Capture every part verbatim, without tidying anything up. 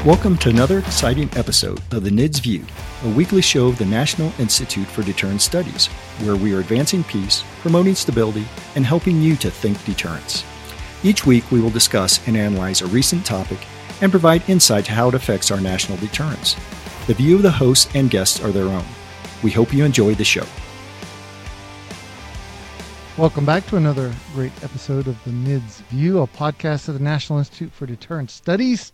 Welcome to another exciting episode of the N I D S View, a weekly show of the National Institute for Deterrence Studies, where we are advancing peace, promoting stability, and helping you to think deterrence. Each week we will discuss and analyze a recent topic and provide insight to how it affects our national deterrence. The view of the hosts and guests are their own. We hope you enjoy the show. Welcome back to another great episode of the N I D S View, a podcast of the National Institute for Deterrence Studies,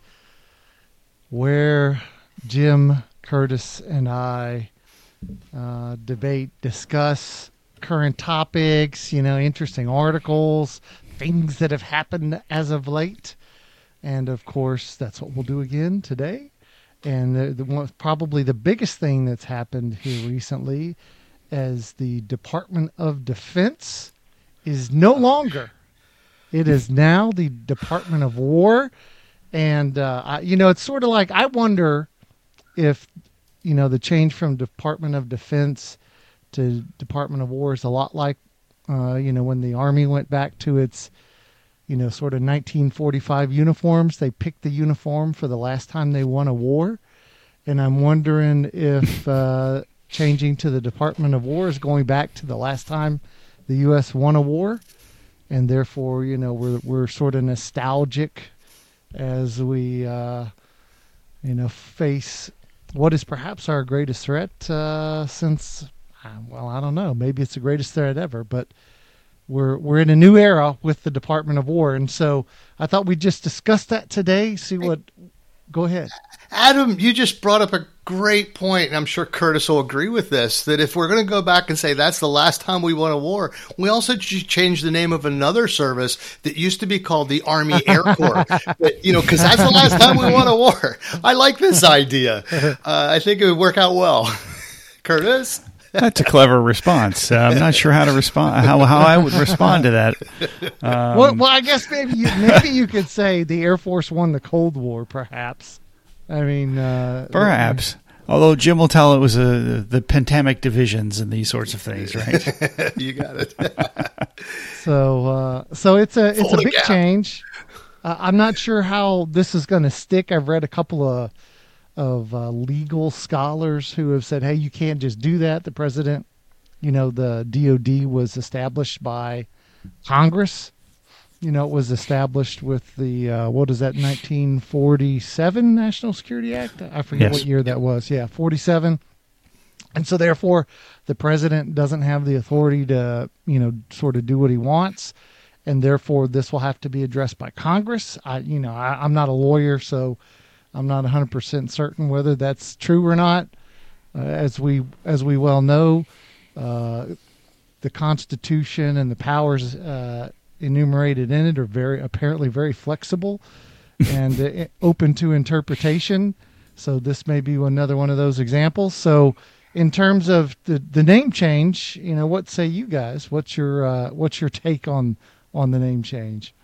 where Jim, Curtis, and I uh, debate, discuss current topics, you know, interesting articles, things that have happened as of late. And, of course, that's what we'll do again today. And the, the one, probably the biggest thing that's happened here recently is the Department of Defense is no longer. It is now the Department of War. And, uh, I, you know, it's sort of like, I wonder if, you know, the change from Department of Defense to Department of War is a lot like, uh, you know, when the Army went back to its, you know, sort of nineteen forty-five uniforms. They picked the uniform for the last time they won a war. And I'm wondering if uh, changing to the Department of War is going back to the last time the U S won a war. And therefore, you know, we're we're sort of nostalgic as we, uh, you know, face what is perhaps our greatest threat uh, since, well, I don't know, maybe it's the greatest threat ever, but we're we're in a new era with the Department of War. And so I thought we'd just discuss that today, see what, go ahead. Adam, you just brought up a great point, and I'm sure Curtis will agree with this, that if we're going to go back and say that's the last time we won a war, we also should change the name of another service that used to be called the Army Air Corps, but, you know, because that's the last time we won a war. I like this idea. Uh, I think it would work out well. Curtis? That's a clever response. Uh, I'm not sure how to respond, how how I would respond to that. Um, well, well, I guess maybe you, maybe you could say the Air Force won the Cold War, perhaps. I mean, uh, perhaps. Although Jim will tell it was a, the Pentamic divisions and these sorts of things, right? You got it. so, uh, so it's a it's Folding a big gap. change. Uh, I'm not sure how this is going to stick. I've read a couple of of uh, legal scholars who have said, "Hey, you can't just do that." The president, you know, the D O D was established by Congress. You know, it was established with the, uh, what is that, nineteen forty-seven National Security Act? I forget Yes. what year that was. Yeah, forty-seven. And so therefore, the president doesn't have the authority to, you know, sort of do what he wants. And therefore, this will have to be addressed by Congress. I, you know, I, I'm not a lawyer, so I'm not one hundred percent certain whether that's true or not. Uh, as we as we well know, uh, the Constitution and the powers uh enumerated in it are very apparently very flexible and uh, open to interpretation. So this may be another one of those examples. So in terms of the, the name change, you know, what say you guys? What's your uh, what's your take on on the name change?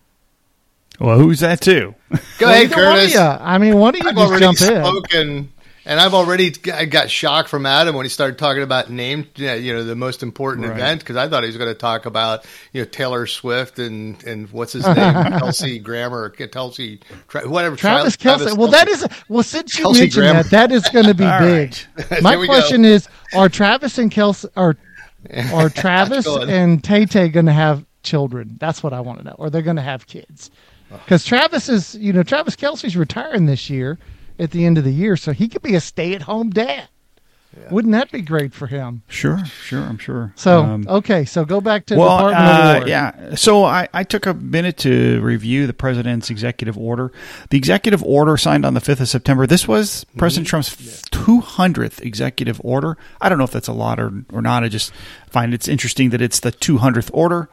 Well, who's that to? Go Well, ahead, either one of Curtis. ya. I mean, one of you I've just already jump in. spoken, and I've already I got shocked from Adam when he started talking about name, you know, the most important Right. event, because I thought he was going to talk about, you know, Taylor Swift and and what's his name, Kelsey Grammer, Kelsey, Tra- whatever. Travis Tra- Kelce. Well, that is well. Since you Kelsey mentioned Grammer. that, that is going to be All big. right. My There we go. question is: Are Travis and Kelsey are are Travis Go ahead. and Tay Tay going to have children? That's what I want to know. Or they're going to have kids? Because Travis is, you know, Travis Kelce's retiring this year at the end of the year, so he could be a stay-at-home dad. Yeah. Wouldn't that be great for him? Sure, sure, I'm sure. So, Um, okay, so go back to well, Department uh, of War. yeah. So I, I took a minute to review the president's executive order. The executive order signed on the fifth of September. This was President Trump's two hundredth executive order. I don't know if that's a lot or, or not. I just find it's interesting that it's the two hundredth order.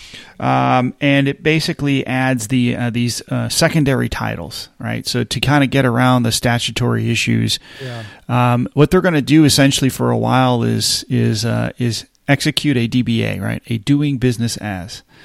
Um, and it basically adds the uh, these uh, secondary titles, right? So to kind of get around the statutory issues, Yeah. um, what they're going to do essentially for a while is is uh, is execute a D B A, right? A doing business as,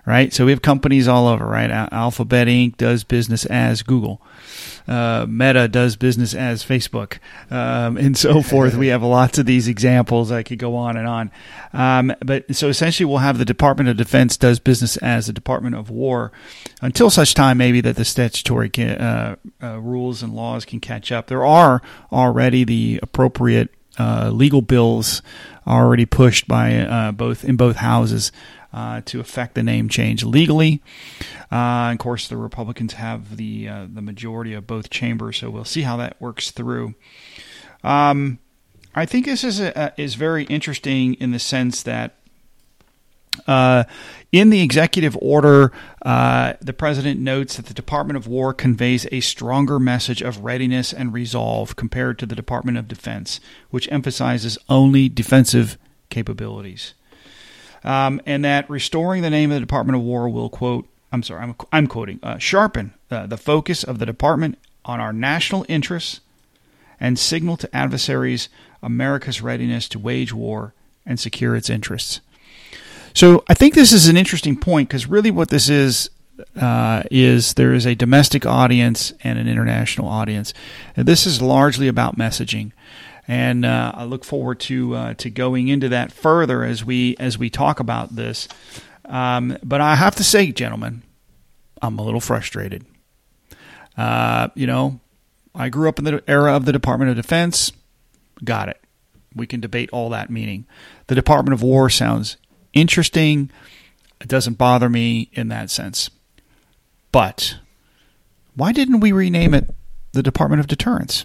right? So we have companies all over, right? Alphabet Incorporated does business as Google. Uh, Meta does business as Facebook, um, and so forth. We have lots of these examples. I could go on and on. Um, but so essentially we'll have the Department of Defense does business as the Department of War until such time maybe that the statutory can, uh, uh, rules and laws can catch up. There are already the appropriate uh, legal bills already pushed by uh, both in both houses Uh, to affect the name change legally. Uh, of course, the Republicans have the uh, the majority of both chambers, so we'll see how that works through. Um, I think this is a, is very interesting in the sense that uh, in the executive order, uh, the president notes that the Department of War conveys a stronger message of readiness and resolve compared to the Department of Defense, which emphasizes only defensive capabilities. Um, and that restoring the name of the Department of War will, quote, I'm sorry, I'm, I'm quoting, uh, sharpen uh, the focus of the department on our national interests and signal to adversaries America's readiness to wage war and secure its interests. So I think this is an interesting point because really what this is, uh, is there is a domestic audience and an international audience. And this is largely about messaging. And uh, I look forward to uh, to going into that further as we as we talk about this. Um, but I have to say, gentlemen, I'm a little frustrated. Uh, you know, I grew up in the era of the Department of Defense. Got it. We can debate all that meaning. The Department of War sounds interesting. It doesn't bother me in that sense. But why didn't we rename it the Department of Deterrence?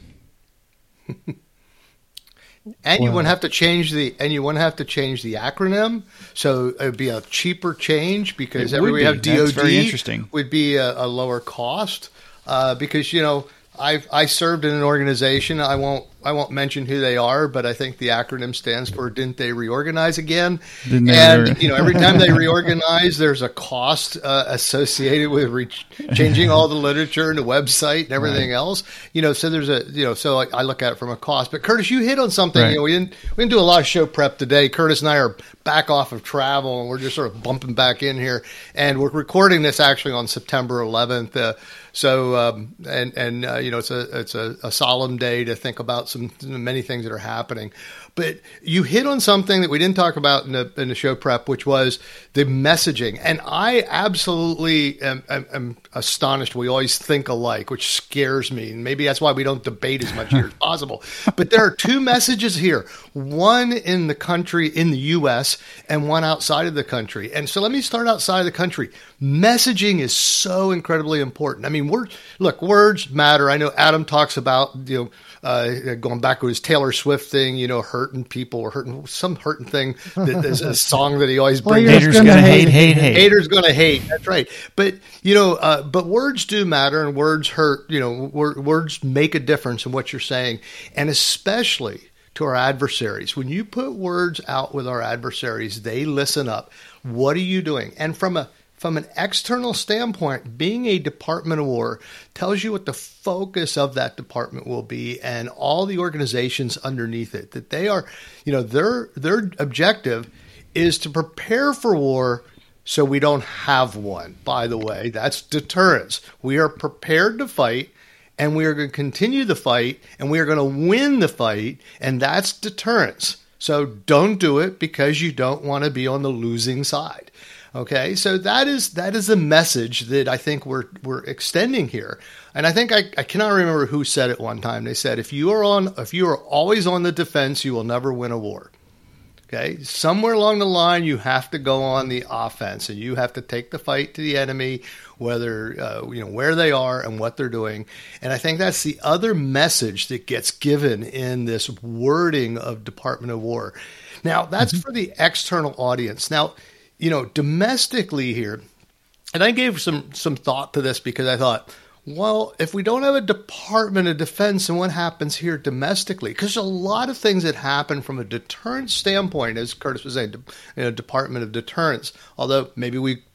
And you Wow. wouldn't have to change the and you wouldn't have to change the acronym, so it would be a cheaper change because It every would we be. have D O D That's very interesting. would be a, a lower cost uh, because you know I I served in an organization. I won't I won't mention who they are, but I think the acronym stands for "Didn't they reorganize again?" Didn't they and re- you know every time they reorganize, there's a cost uh, associated with re- changing all the literature and the website and everything Right. else. You know, so there's a you know so I, I look at it from a cost. But Curtis, you hit on something. Right. You know, we didn't we didn't do a lot of show prep today. Curtis and I are back off of travel, and we're just sort of bumping back in here. And we're recording this actually on September eleventh. Uh, so um, and and uh, you know it's a it's a, a solemn day to think about some many things that are happening. But you hit on something that we didn't talk about in the, in the show prep, which was the messaging. And I absolutely am, am, am astonished. We always think alike, which scares me. And maybe that's why we don't debate as much here as possible. But there are two messages here, one in the country, in the U S, and one outside of the country. And so let me start outside of the country. Messaging is so incredibly important. I mean, words, look, words matter. I know Adam talks about, you know, Uh, going back to his Taylor Swift thing, you know, hurting people or hurting some hurting thing. That there's a song that he always brings. Haters Haters gonna gonna hate. hate, hate, hate. Haters gonna hate. That's right. But you know, uh, but words do matter, and words hurt. You know, wor- words make a difference in what you're saying, and especially to our adversaries. When you put words out with our adversaries, they listen up. What are you doing? And from a From an external standpoint, being a Department of War tells you what the focus of that department will be and all the organizations underneath it. That they are, you know, their their objective is to prepare for war so we don't have one. By the way, that's deterrence. We are prepared to fight, and we are going to continue the fight, and we are going to win the fight, and that's deterrence. So don't do it because you don't want to be on the losing side. Okay, so that is that is the message that I think we're we're extending here, and I think I, I cannot remember who said it one time. They said if you are on if you are always on the defense, you will never win a war. Okay, somewhere along the line, you have to go on the offense, and you have to take the fight to the enemy, whether uh, you know where they are and what they're doing. And I think that's the other message that gets given in this wording of Department of War. Now, that's mm-hmm. for the external audience. Now, you know, domestically here, and I gave some some thought to this because I thought, well, if we don't have a Department of Defense, then what happens here domestically? Because a lot of things that happen from a deterrence standpoint, as Curtis was saying, you know, Department of Deterrence, although maybe we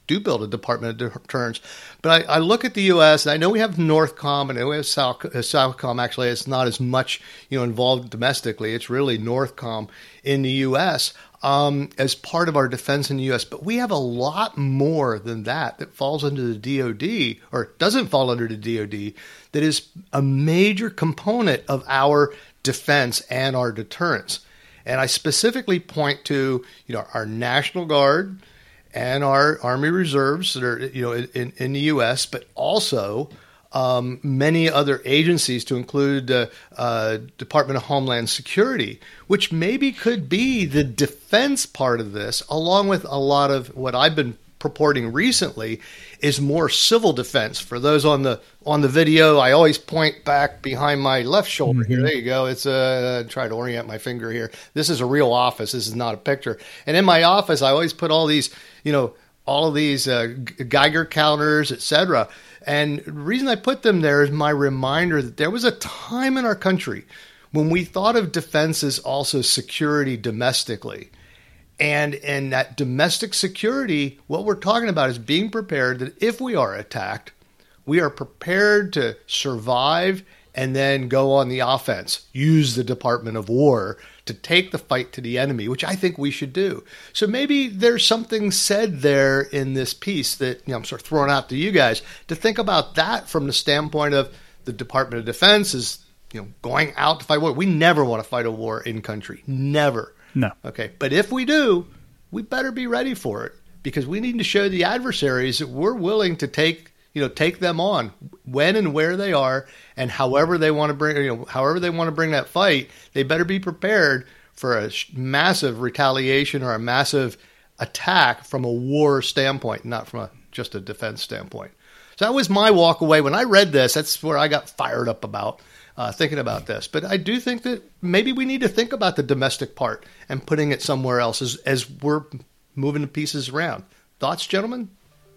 do build a Department of Deterrence. But I, I look at the U S, and I know we have Northcom, and I know we have South, uh, Southcom. Actually, it's not as much, you know, involved domestically. It's really Northcom in the U S um, as part of our defense in the U S. But we have a lot more than that that falls under the D O D, or doesn't fall under the D O D, that is a major component of our defense and our deterrence. And I specifically point to, you know, our National Guard and our Army Reserves that are, you know, in, in the U S, but also um, many other agencies, to include the uh, uh, Department of Homeland Security, which maybe could be the defense part of this, along with a lot of what I've been purporting recently is more civil defense. For those on the on the video, I always point back behind my left shoulder mm-hmm. here. There you go. It's uh, try to orient my finger here. This is a real office. This is not a picture. And in my office, I always put all these, you know, all of these uh, Geiger counters, et cetera. And the reason I put them there is my reminder that there was a time in our country when we thought of defense as also security domestically. And in that domestic security, what we're talking about is being prepared that if we are attacked, we are prepared to survive and then go on the offense, use the Department of War to take the fight to the enemy, which I think we should do. So maybe there's something said there in this piece that, you know, I'm sort of throwing out to you guys to think about that from the standpoint of the Department of Defense is, you know, going out to fight war. We never want to fight a war in country. Never. No. Okay. But if we do, we better be ready for it, because we need to show the adversaries that we're willing to take, you know, take them on when and where they are, and however they want to bring, you know, however they want to bring that fight, they better be prepared for a massive retaliation or a massive attack from a war standpoint, not from a, just a defense standpoint. So that was my walk away. When I read this, that's where I got fired up about. Uh, thinking about this. But I do think that maybe we need to think about the domestic part and putting it somewhere else as, as we're moving the pieces around. Thoughts, gentlemen?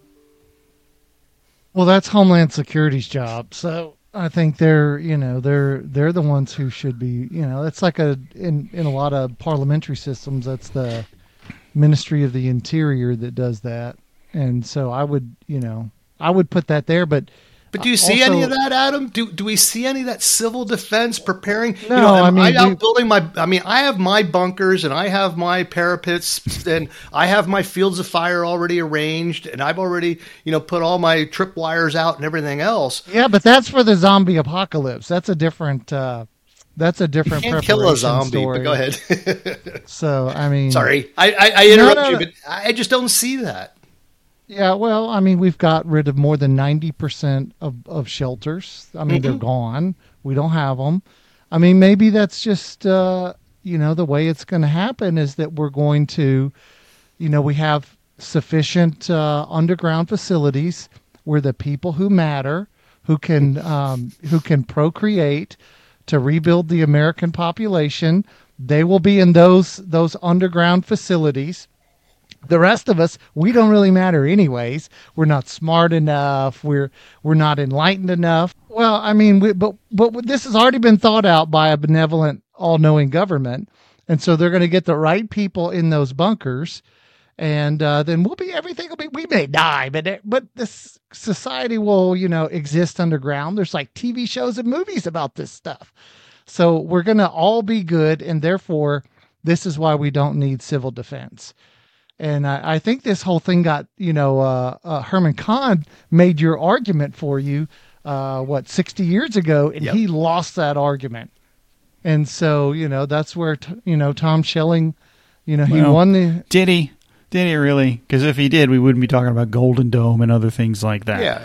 Well, that's Homeland Security's job. So I think they're, you know, they're they're the ones who should be, you know, it's like a in, in a lot of parliamentary systems, that's the Ministry of the Interior that does that. And so I would, you know, I would put that there, but But do you see also, any of that, Adam? Do do we see any of that civil defense preparing? No, you know, am I mean, I out we, building my. I mean, I have my bunkers and I have my parapets and I have my fields of fire already arranged, and I've already, you know, put all my tripwires out and everything else. Yeah, but that's for the zombie apocalypse. That's a different. Uh, that's a different. You can't kill a zombie. Story. But go ahead. So I mean, sorry, I I, I interrupt no, no, you, no. but I just don't see that. Yeah, well, I mean, we've got rid of more than ninety percent of, of shelters. I mean, mm-hmm. they're gone. We don't have them. I mean, maybe that's just, uh, you know, the way it's going to happen is that we're going to, you know, we have sufficient uh, underground facilities where the people who matter, who can, um, who can procreate to rebuild the American population, they will be in those those underground facilities. The rest of us, we don't really matter anyways. We're not smart enough. We're we're not enlightened enough. Well, I mean, we, but but this has already been thought out by a benevolent, all-knowing government, and so they're going to get the right people in those bunkers, and uh, then we'll be everything will be. We may die, but it, but this society will, you know, exist underground. There's like T V shows and movies about this stuff, so we're going to all be good, and therefore, this is why we don't need civil defense. And I, I think this whole thing got, you know, uh, uh, Herman Kahn made your argument for you, uh, what, sixty years ago, and yep. he lost that argument. And so, you know, that's where, t- you know, Tom Schelling, you know, he well, won the... Did he? Did he really? Because if he did, we wouldn't be talking about Golden Dome and other things like that. Yeah.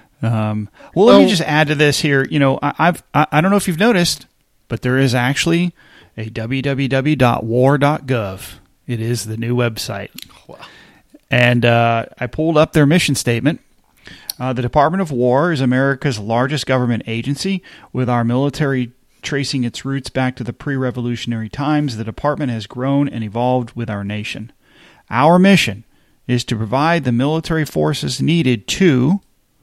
Um, well, let well, me just add to this here. You know, I, I've, I, I don't know if you've noticed, but there is actually a w w w dot war dot gov. It is the new website. Wow. And uh, I pulled up their mission statement. Uh, the Department of War is America's largest government agency, with our military tracing its roots back to the pre-revolutionary times. The department has grown and evolved with our nation. Our mission is to provide the military forces needed to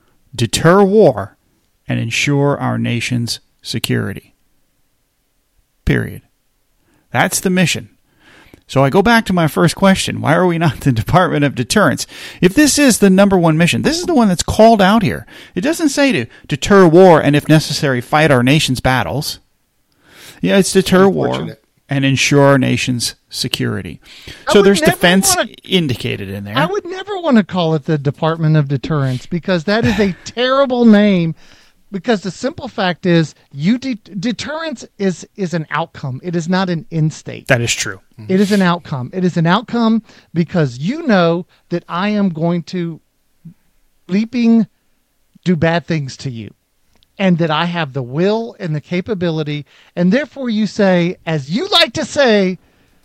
deter war and ensure our nation's security. Period. That's the mission. So I go back to my first question. Why are we not the Department of Deterrence? If this is the number one mission, this is the one that's called out here. It doesn't say to deter war and, if necessary, fight our nation's battles. Yeah, it's deter war and ensure our nation's security. So there's defense wanna, indicated in there. I would never want to call it the Department of Deterrence because that is a terrible name. Because the simple fact is, you de- deterrence is is an outcome. It is not an end state. That is true. It is an outcome. It is an outcome because you know that I am going to leaping do bad things to you, and that I have the will and the capability, and therefore you say, as you like to say,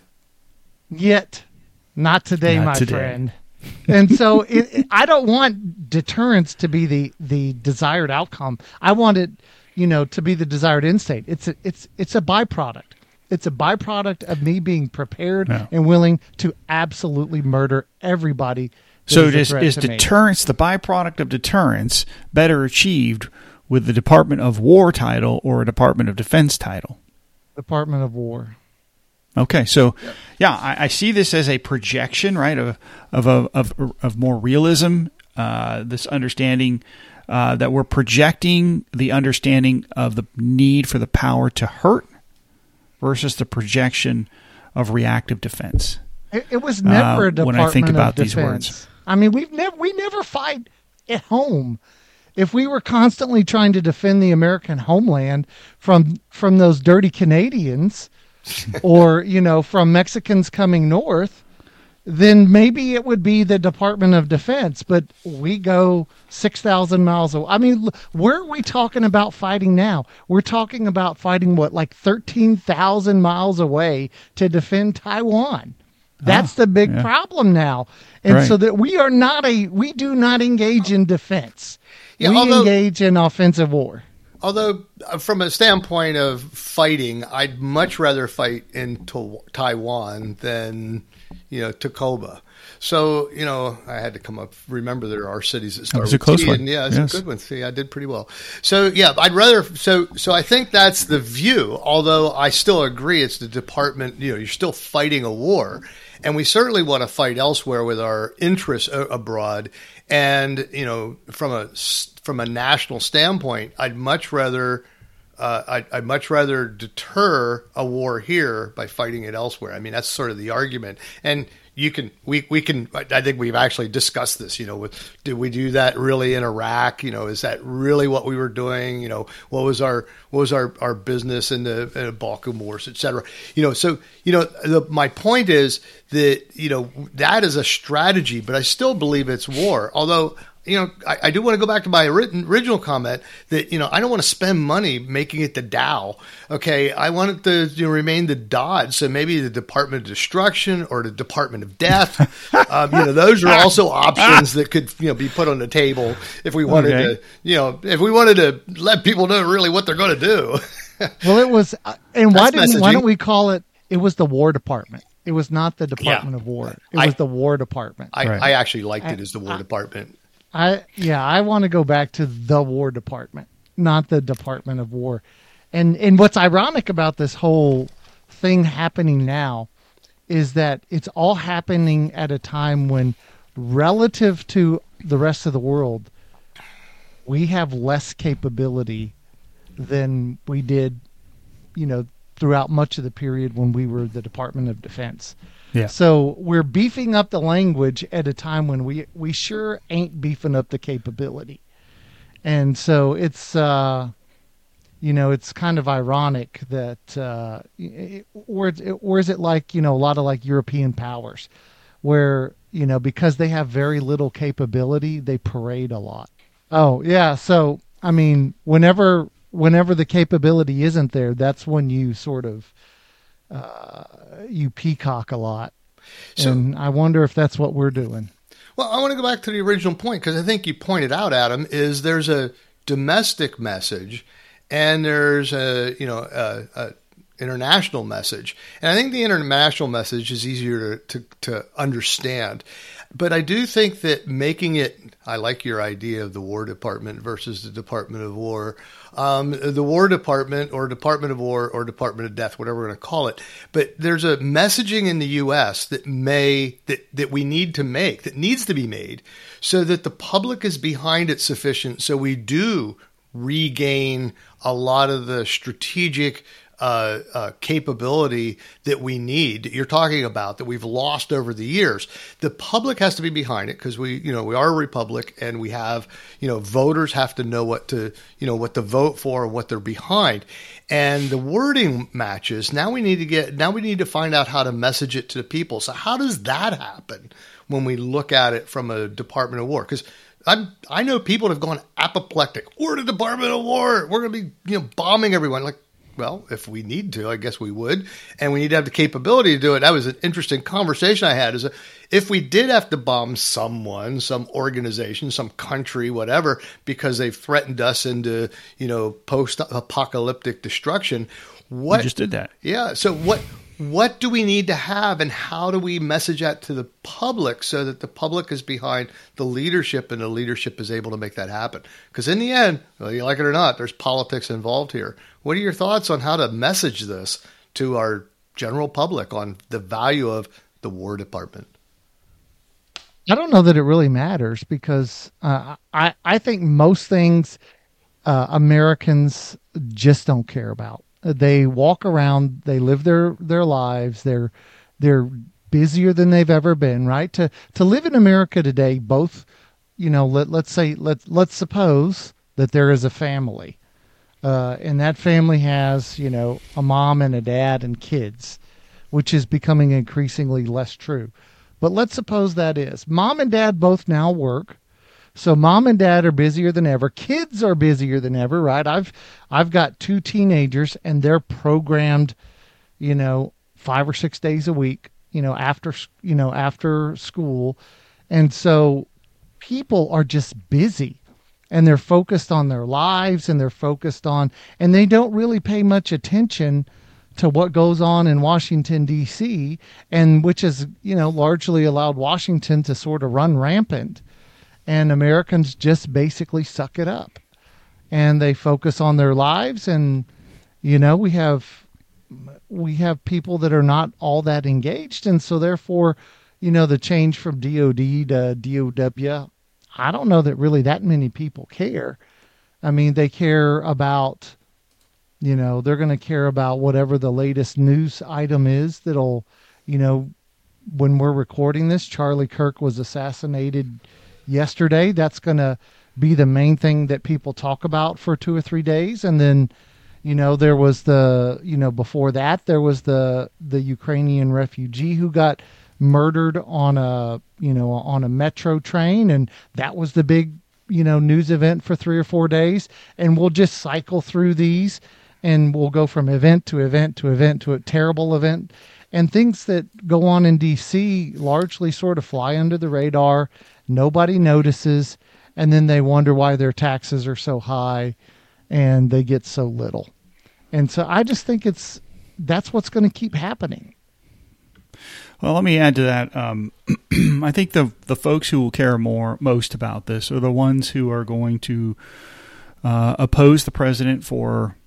yet not today, not my today. friend. And so it, it, I don't want deterrence to be the, the desired outcome. I want it, you know, to be the desired end state. It's a, it's it's a byproduct. It's a byproduct of me being prepared no. and willing to absolutely murder everybody. So is, is deterrence, me. the byproduct of deterrence, better achieved with the Department of War title or a Department of Defense title? Department of War. Okay, so yeah, I, I see this as a projection, right, of of of of, of more realism. Uh, this understanding uh, that we're projecting the understanding of the need for the power to hurt versus the projection of reactive defense. It, it was never uh, a Department when I think about of these Defense. words. I mean, we've never we never fight at home. If we were constantly trying to defend the American homeland from from those dirty Canadians. or, you know, from Mexicans coming north, then maybe it would be the Department of Defense. But we go six thousand miles away. I mean, where are we talking about fighting now? We're talking about fighting, what, like thirteen thousand miles away to defend Taiwan. That's oh, the big yeah. problem now. And right. so that we are not a, we do not engage in defense. Yeah, we although- engage in offensive war. Although, from a standpoint of fighting, I'd much rather fight in to- Taiwan than, you know, Tacoma. So, you know, I had to come up. Remember, there are cities that start with a close T, one. and yeah, it's yes. a good one. See, I did pretty well. So, yeah, I'd rather. So, so I think that's the view. Although I still agree, it's the department. You know, you're still fighting a war, and we certainly want to fight elsewhere with our interests abroad. And you know, from a from a national standpoint, I'd much rather uh, I'd, I'd much rather deter a war here by fighting it elsewhere. I mean, that's sort of the argument. And you can we we can I think we've actually discussed this. You know, with did we do that really in Iraq? You know, is that really what we were doing? You know, what was our what was our, our business in the, in the Balkan Wars, et cetera? You know, so you know, the, my point is that you know that is a strategy, but I still believe it's war. Although, you know, I, I do want to go back to my original comment that, you know, I don't want to spend money making it the Dow. Okay. I want it to you know, remain the Dodd. So maybe the Department of Destruction or the Department of Death. um, you know, those are also options that could, you know, be put on the table if we wanted okay. to, you know, if we wanted to let people know really what they're going to do. Well, it was, uh, and why didn't, why don't we call it, it was the War Department. It was not the Department yeah. of War. It I, was the War Department. I, right. I actually liked it as the War I, Department. I yeah, I want to go back to the War Department, not the Department of War. And and what's ironic about this whole thing happening now is that it's all happening at a time when, relative to the rest of the world, we have less capability than we did, you know, throughout much of the period when we were the Department of Defense. Yeah. So we're beefing up the language at a time when we, we sure ain't beefing up the capability. And so it's, uh, you know, it's kind of ironic that, uh, it, or, or is it like, you know, a lot of like European powers where, you know, because they have very little capability, they parade a lot. Oh, yeah. So, I mean, whenever, whenever the capability isn't there, that's when you sort of, uh, you peacock a lot. So, and I wonder if that's what we're doing. Well, I want to go back to the original point because I think you pointed out, Adam, is there's a domestic message and there's a, you know, a, a international message. And I think the international message is easier to, to, to understand. but I do think that making it, I like your idea of the War Department versus the Department of War. Um, the War Department or Department of War or Department of Death, whatever we're going to call it. But there's a messaging in the U S that may, that, that we need to make, that needs to be made so that the public is behind it sufficient so we do regain a lot of the strategic Uh, uh, capability that we need, that you're talking about, that we've lost over the years. The public has to be behind it because we, you know, we are a republic and we have, you know, voters have to know what to, you know, what to vote for and what they're behind. And the wording matches. Now we need to get, now we need to find out how to message it to the people. So how does that happen when we look at it from a Department of War? Because I'm, I know people have gone apoplectic. We're the Department of War. We're going to be, you know, bombing everyone. Like, well, if we need to, I guess we would. And we need to have the capability to do it. That was an interesting conversation I had. Is if we did have to bomb someone, some organization, some country, whatever, because they've threatened us into, you know, post-apocalyptic destruction. What, we just did that. Yeah. So what what do we need to have, and how do we message that to the public so that the public is behind the leadership and the leadership is able to make that happen? Because in the end, whether you like it or not, there's politics involved here. What are your thoughts on how to message this to our general public on the value of the War Department? I don't know that it really matters because uh, I, I think most things uh, Americans just don't care about. They walk around, they live their, their lives. They're, they're busier than they've ever been, right? To, to live in America today, both, you know, let, let's say, let's, let's suppose that there is a family, uh, and that family has, you know, a mom and a dad and kids, which is becoming increasingly less true. But let's suppose that is. Mom and dad both now work. So mom and dad are busier than ever. Kids are busier than ever, right? I've I've got two teenagers and they're programmed, you know, five or six days a week, you know, after you know, after school. And so people are just busy and they're focused on their lives and they're focused on, and they don't really pay much attention to what goes on in Washington, D C, and which has, you know, largely allowed Washington to sort of run rampant. And Americans just basically suck it up and they focus on their lives. And, you know, we have, we have people that are not all that engaged. And so therefore, you know, the change from D O D to D O W, I don't know that really that many people care. I mean, they care about, you know, they're going to care about whatever the latest news item is that'll, you know, when we're recording this, Charlie Kirk was assassinated yesterday. That's going to be the main thing that people talk about for two or three days. And then, you know, there was the, you know, before that, there was the, the Ukrainian refugee who got murdered on a, you know, on a metro train. And that was the big, you know, news event for three or four days. And we'll just cycle through these and we'll go from event to event to event to a terrible event. And things that go on in D C largely sort of fly under the radar. Nobody notices, and then they wonder why their taxes are so high and they get so little. And so I just think it's that's what's going to keep happening. Well, let me add to that. Um, I think the the folks who will care more most about this are the ones who are going to uh, oppose the president for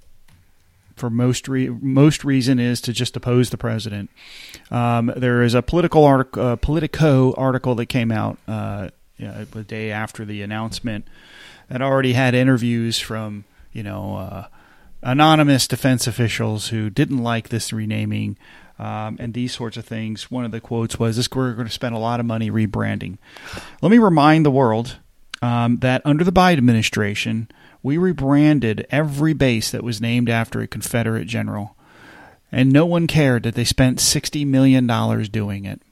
for most re- most reason is to just oppose the president. Um, there is a political artic- uh, Politico article that came out uh, you know, the day after the announcement that already had interviews from you know uh, anonymous defense officials who didn't like this renaming um, and these sorts of things. One of the quotes was, "This we're going to spend a lot of money rebranding." Let me remind the world um, that under the Biden administration, we rebranded every base that was named after a Confederate general, and no one cared that they spent sixty million dollars doing it.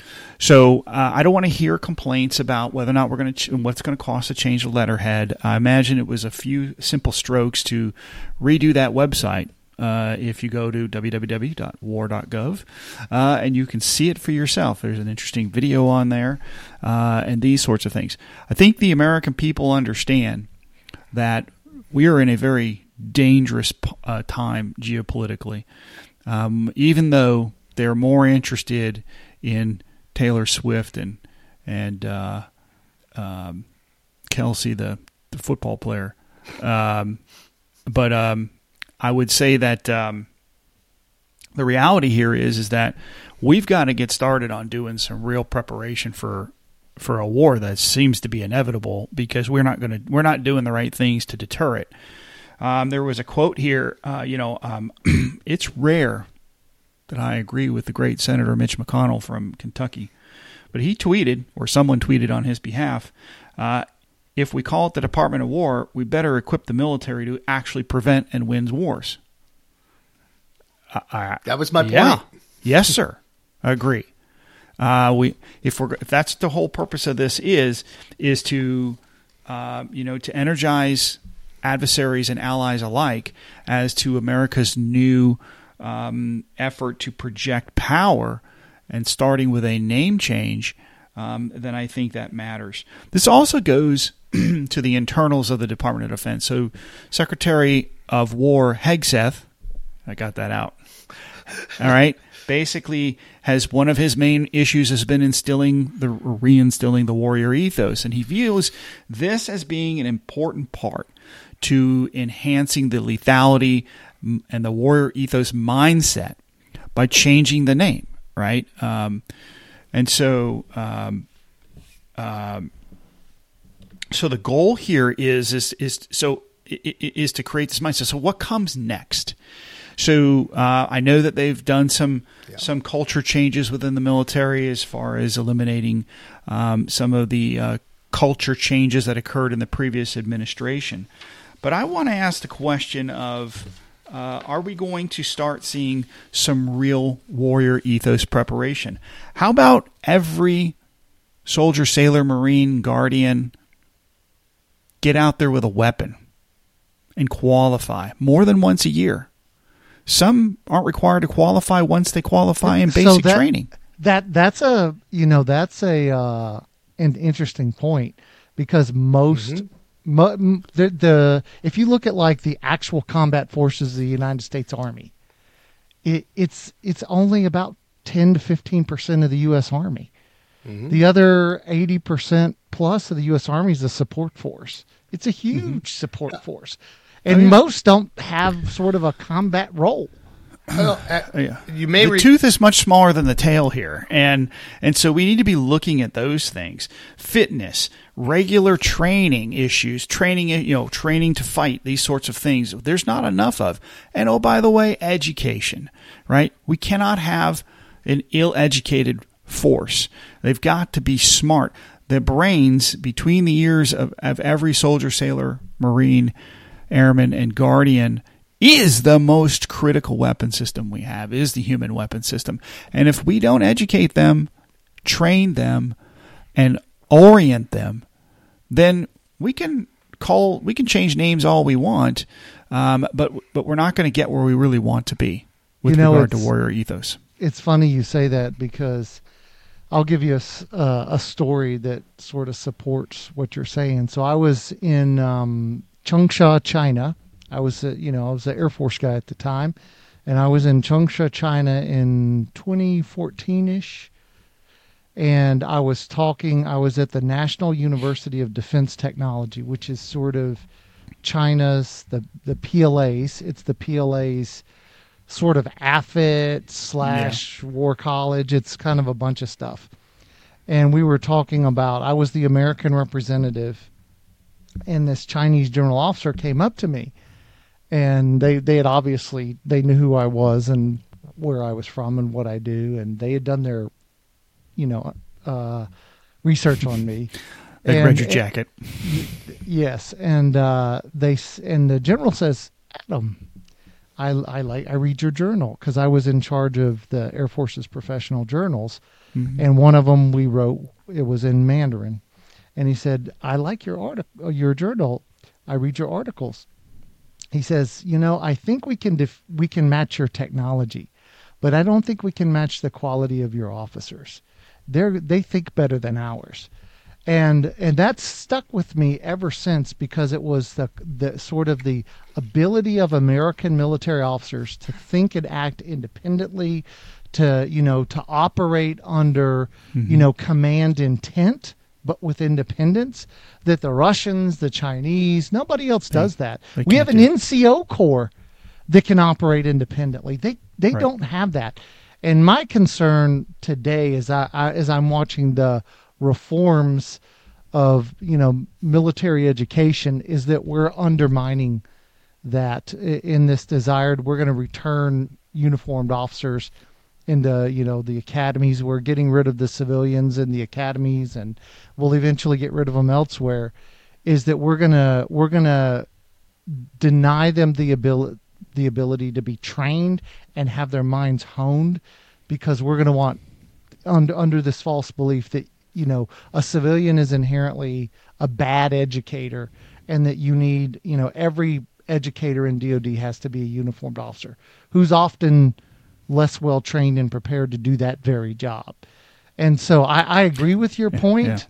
So uh, I don't want to hear complaints about whether or not we're going to ch- what's going to cost to change the letterhead. I imagine it was a few simple strokes to redo that website. Uh, if you go to w w w dot war dot gov, uh, and you can see it for yourself. There's an interesting video on there, uh, and these sorts of things. I think the American people understand that we are in a very dangerous uh, time geopolitically, um, even though they're more interested in Taylor Swift and and uh, um, Kelsey, the, the football player. Um, but um, I would say that um, the reality here is is that we've got to get started on doing some real preparation for for a war that seems to be inevitable, because we're not going to we're not doing the right things to deter it. Um, there was a quote here. Uh, you know, um, it's rare that I agree with the great Senator Mitch McConnell from Kentucky, but he tweeted, or someone tweeted on his behalf, uh, if we call it the Department of War, we better equip the military to actually prevent and win wars. Uh, I, that was my yeah. point. Yes, sir. I agree. Uh, we if we're if that's the whole purpose of this is is to uh, you know to energize adversaries and allies alike as to America's new um, effort to project power, and starting with a name change, um, then I think that matters. This also goes to the internals of the Department of Defense. So Secretary of War Hegseth, I got that out. All right. Basically, has one of his main issues has been instilling the reinstilling the warrior ethos, and he views this as being an important part to enhancing the lethality and the warrior ethos mindset by changing the name, right? Um, and so, um, um, so the goal here is is is so is to create this mindset. So, what comes next? So uh, I know that they've done some yeah. some culture changes within the military as far as eliminating um, some of the uh, culture changes that occurred in the previous administration. But I want to ask the question of, uh, are we going to start seeing some real warrior ethos preparation? How about every soldier, sailor, Marine, Guardian get out there with a weapon and qualify more than once a year? Some aren't required to qualify once they qualify in basic so that, training. That that's a you know that's a uh, an interesting point, because most mm-hmm. mo- the, the if you look at like the actual combat forces of the United States Army, it, it's it's only about ten to fifteen percent of the U S Army. Mm-hmm. The other eighty percent plus of the U S Army is a support force. It's a huge mm-hmm. support force. And oh, yeah. most don't have sort of a combat role. Well, uh, yeah. You may the re- tooth is much smaller than the tail here, and and so we need to be looking at those things: fitness, regular training issues, training you know, training to fight, these sorts of things. There's not enough of, and oh, by the way, education. Right? We cannot have an ill-educated force. They've got to be smart. The brains between the ears of, of every soldier, sailor, Marine, Airman, and Guardian is the most critical weapon system we have, is the human weapon system. And if we don't educate them, train them, and orient them, then we can call, we can change names all we want, um, but but we're not going to get where we really want to be with you know, regard to warrior ethos. It's funny you say that, because I'll give you a, uh, a story that sort of supports what you're saying. So I was in um, Changsha, China. I was, a, you know, I was an Air Force guy at the time, and I was in Changsha, China in twenty fourteen-ish, and I was talking, I was at the National University of Defense Technology, which is sort of China's, the, the P L A's, it's the P L A's sort of A F I T slash war college. It's kind of a bunch of stuff. And we were talking about, I was the American representative, and this Chinese general officer came up to me, and they, they had obviously, they knew who I was and where I was from and what I do. And they had done their, you know, uh, research on me. They and, read your jacket. And, yes. And, uh, they, and the general says, Adam, I, I like, I read your journal, because I was in charge of the Air Force's professional journals. Mm-hmm. And one of them we wrote, it was in Mandarin. And he said, I like your article, your journal. I read your articles. He says, you know, I think we can def- we can match your technology, but I don't think we can match the quality of your officers. They're, they think better than ours. And and that's stuck with me ever since, because it was the the sort of the ability of American military officers to think and act independently, to, you know, to operate under, mm-hmm. you know, command intent, but with independence, that the Russians, the Chinese, nobody else does yeah, that. We have an N C O Corps that can operate independently. They they right. don't have that. And my concern today is I, I as I'm watching the reforms of, you know, military education is that we're undermining that in this desired, we're going to return uniformed officers into, you know, the academies. We're getting rid of the civilians in the academies, and we'll eventually get rid of them elsewhere. Is that we're going to, we're going to deny them the ability, the ability to be trained and have their minds honed, because we're going to want under, under this false belief that, you know, a civilian is inherently a bad educator, and that you need, you know, every educator in D O D has to be a uniformed officer who's often less well trained and prepared to do that very job. And so I, I agree with your point. Yeah, yeah.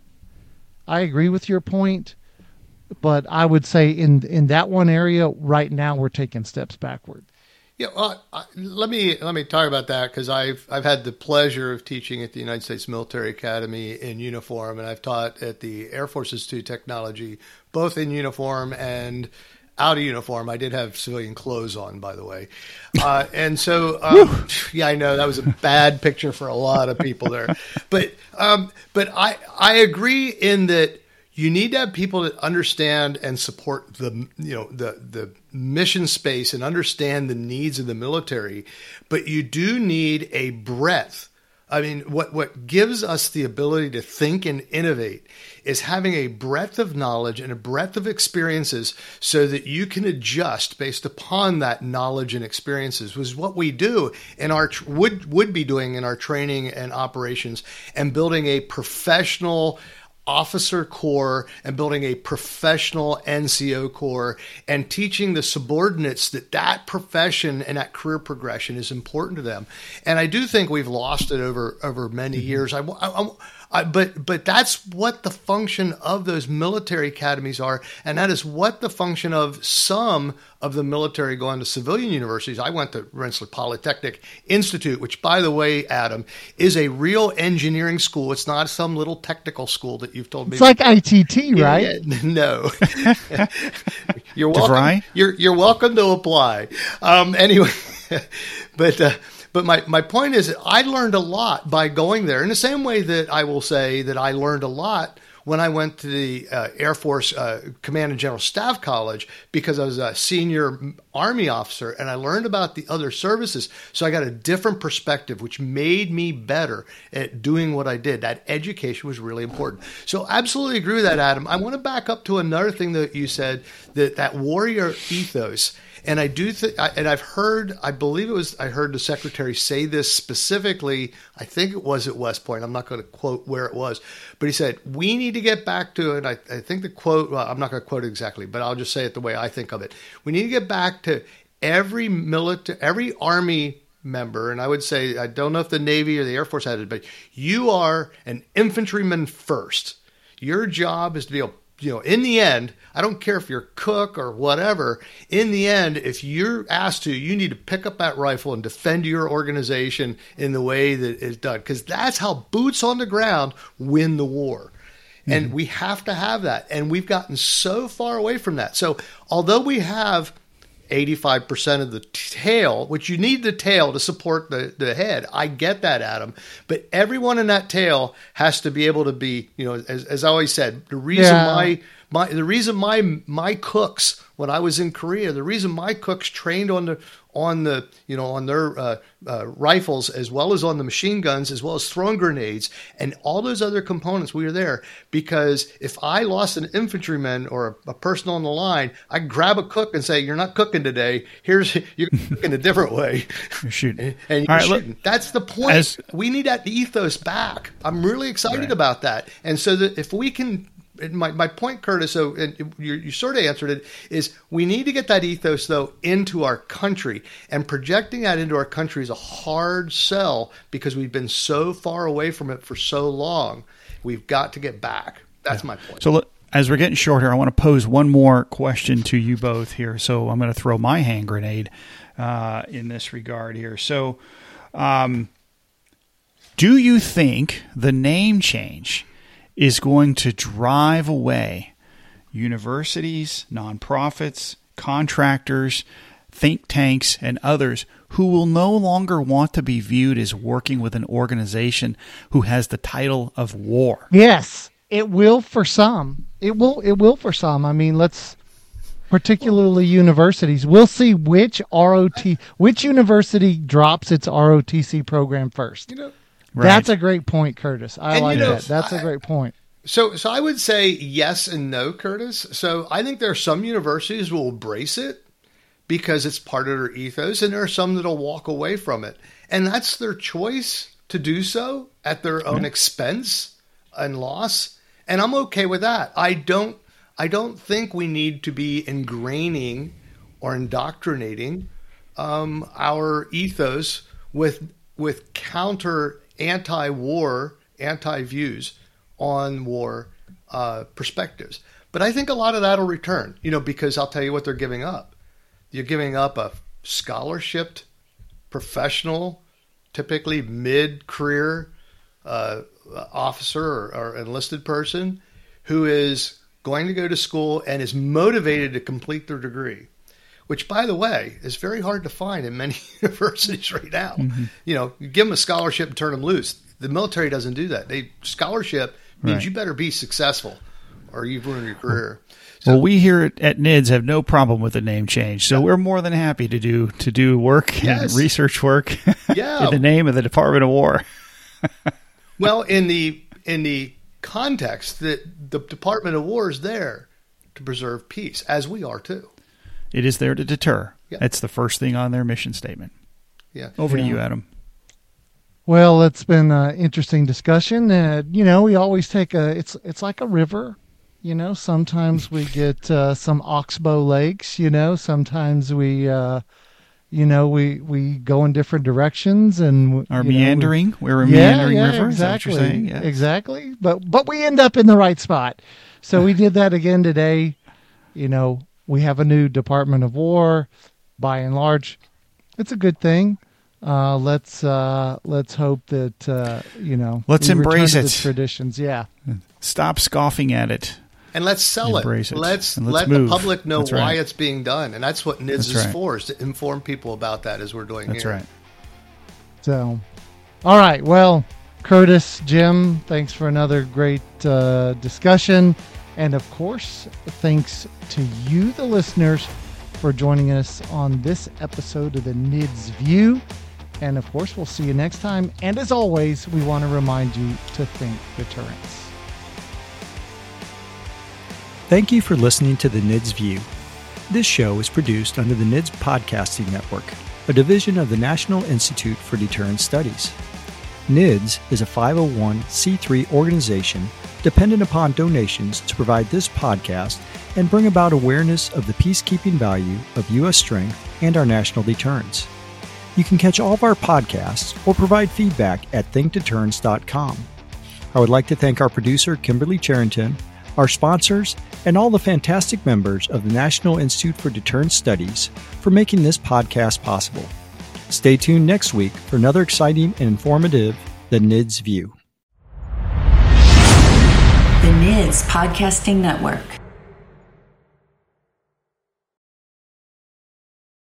I agree with your point, but I would say in in that one area right now we're taking steps backward. Yeah, well, I, let me let me talk about that, because I've I've had the pleasure of teaching at the United States Military Academy in uniform, and I've taught at the Air Force Institute of Technology both in uniform and out of uniform. I did have civilian clothes on, by the way. Uh, and so, um, yeah, I know that was a bad picture for a lot of people there. But um, but I, I agree in that you need to have people that understand and support the, you know, the, the mission space and understand the needs of the military. But you do need a breadth. I mean, what, what gives us the ability to think and innovate is having a breadth of knowledge and a breadth of experiences so that you can adjust based upon that knowledge and experiences, was what we do in our, would, would be doing in our training and operations, and building a professional officer corps and building a professional N C O corps, and teaching the subordinates that that profession and that career progression is important to them. And I do think we've lost it over, over many mm-hmm. years. I, I, I, but, but that's what the function of those military academies are. And that is what the function of some of the military going to civilian universities. I went to Rensselaer Polytechnic Institute, which, by the way, Adam, is a real engineering school. It's not some little technical school that you've told me. It's like I T T, yeah, right? Yeah, no. You're welcome. You're, you're welcome to apply. Um, anyway, but, uh, But my, my point is that I learned a lot by going there, in the same way that I will say that I learned a lot when I went to the uh, Air Force uh, Command and General Staff College, because I was a senior Army officer and I learned about the other services. So I got a different perspective, which made me better at doing what I did. That education was really important. So absolutely agree with that, Adam. I want to back up to another thing that you said, that that warrior ethos. And I do think, and I've heard, I believe it was, I heard the secretary say this specifically. I think it was at West Point. I'm not going to quote where it was, but he said, we need to get back to, and I, I think the quote, well, I'm not going to quote it exactly, but I'll just say it the way I think of it. We need to get back to every military, every Army member, and I would say, I don't know if the Navy or the Air Force had it, but you are an infantryman first. Your job is to be able, you know, in the end, I don't care if you're a cook or whatever, in the end, if you're asked to, you need to pick up that rifle and defend your organization in the way that is done. Because that's how boots on the ground win the war. Mm-hmm. And we have to have that. And we've gotten so far away from that. So although we have eighty-five percent of the tail, which you need the tail to support the, the head. I get that, Adam. But everyone in that tail has to be able to be, you know, as, as I always said, the reason yeah. my, my, the reason my, my cooks, when I was in Korea, the reason my cooks trained on the, on the, you know, on their uh, uh, rifles, as well as on the machine guns, as well as throwing grenades and all those other components, we were there because if I lost an infantryman or a, a person on the line, I grab a cook and say, "You're not cooking today. Here's you're cooking a different way." You're shooting, and you're right, shooting. Look, that's the point. As, we need that ethos back. I'm really excited right. about that, and so that if we can. My my point, Curtis, so and you, you sort of answered it, is we need to get that ethos, though, into our country. And projecting that into our country is a hard sell because we've been so far away from it for so long. We've got to get back. That's yeah. my point. So look, as we're getting short here, I want to pose one more question to you both here. So I'm going to throw my hand grenade uh, in this regard here. So um, Do you think the name change is going to drive away universities, nonprofits, contractors, think tanks, and others who will no longer want to be viewed as working with an organization who has the title of war? Yes, it will for some. It will. It will for some. I mean, let's particularly universities. We'll see which R O T, which university drops its R O T C program first. You know, Right. That's a great point, Curtis. I And like you know, that. That's I- a great point. So, so I would say yes and no, Curtis. So I think there are some universities who will embrace it because it's part of their ethos, and there are some that'll walk away from it, and that's their choice to do so at their own expense and loss. And I'm okay with that. I don't, I don't think we need to be ingraining or indoctrinating um, our ethos with with counter anti-war, anti-views on war uh, perspectives. But I think a lot of that will return, you know, because I'll tell you what they're giving up. You're giving up a scholarshiped, professional, typically mid-career uh, officer or, or enlisted person who is going to go to school and is motivated to complete their degree, which, by the way, is very hard to find in many universities right now. Mm-hmm. You know, you give them a scholarship and turn them loose. The military doesn't do that. They scholarship means Right. you better be successful or you've ruined your career. So, Well, we here at, at N I D S have no problem with the name change, so we're more than happy to do to do work Yes. and research work Yeah. in the name of the Department of War. well, in the in the context that the Department of War is there to preserve peace, as we are too. It is there to deter. Yeah. That's the first thing on their mission statement. Yeah. Over Yeah. to you, Adam. Well, it's been an interesting discussion. Uh, you know, we always take a. It's it's like a river. You know, sometimes we get uh, some oxbow lakes. You know, sometimes we, uh, you know, we we go in different directions and Our you know, we- meandering. we're a yeah, meandering yeah, river. Is that what exactly, you're saying? Yeah. exactly. But but we end up in the right spot. So we did that again today. You know, we have a new Department of War. By and large, it's a good thing. Uh, let's uh, let's hope that uh, you know. Let's we return embrace to it. the traditions. Yeah, Stop scoffing at it. And let's sell Embrace it. it. Let's, And let's let move. the public know That's why right. it's being done. And that's what N I D S That's is right. for, is to inform people about that as we're doing That's here. right. So, all right. Well, Curtis, Jim, thanks for another great uh, discussion. And of course, thanks to you, the listeners, for joining us on this episode of the N I D S View. And of course, we'll see you next time. And as always, we want to remind you to think deterrence. Thank you for listening to the N I D S View. This show is produced under the N I D S Podcasting Network, a division of the National Institute for Deterrence Studies. N I D S is a five oh one c three organization dependent upon donations to provide this podcast and bring about awareness of the peacekeeping value of U S strength and our national deterrence. You can catch all of our podcasts or provide feedback at think deterrence dot com. I would like to thank our producer, Kimberly Charrington, our sponsors, and all the fantastic members of the National Institute for Deterrence Studies for making this podcast possible. Stay tuned next week for another exciting and informative The N I D S View. The N I D S Podcasting Network.